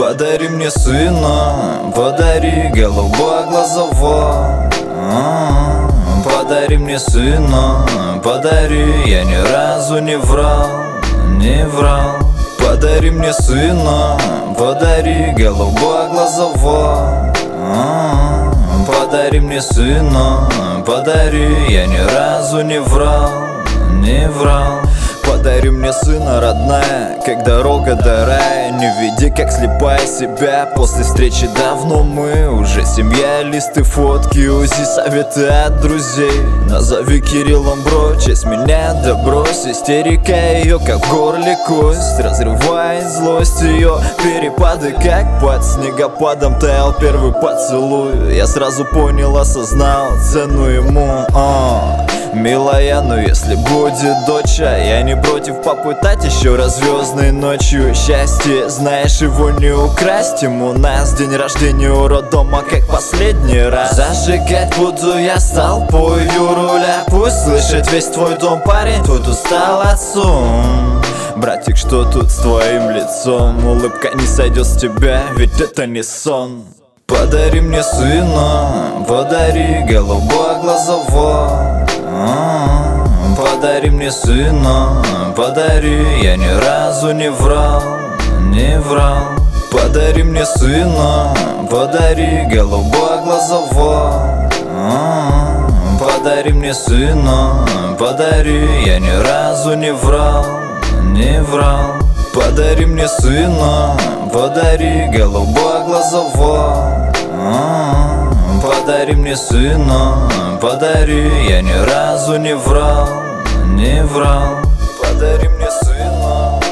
Подари мне сына, подари голубоглазого. Подари мне сына, подари, я ни разу не врал, не врал. Подари мне сына, подари голубоглазого. Подари мне сына, подари, я ни разу не врал, не врал. Подари мне сына, родная, как дорога до рая. Не веди, как слепая себя. После встречи давно мы уже семья. Листы, фотки, УЗИ, советы от друзей. Назови Кириллом, бро, честь меня, да брось. Истерика ее, как в горле кость. Разрывает злость ее перепады, как под снегопадом таял первый поцелуй. Я сразу понял, осознал цену ему. Милая, но если будет дочь, я не против попытать еще раз звездной ночью. Счастье, знаешь, его не украсть. Ему у нас день рождения у роддома, как последний раз. Зажигать буду я с толпою руля. Пусть слышит весь твой дом, парень, тут устал отцом. Братик, что тут с твоим лицом? Улыбка не сойдет с тебя, ведь это не сон. Подари мне сына, подари голубоглазого. Подари мне сына, подари, я ни разу не врал, не врал. Подари мне сына, подари голубоглазого. Подари мне сына, подари, я ни разу не врал, не врал. Подари мне сына, подари голубоглазого. Подари мне сына, подари, я ни разу не врал, не врал. Подари мне сына.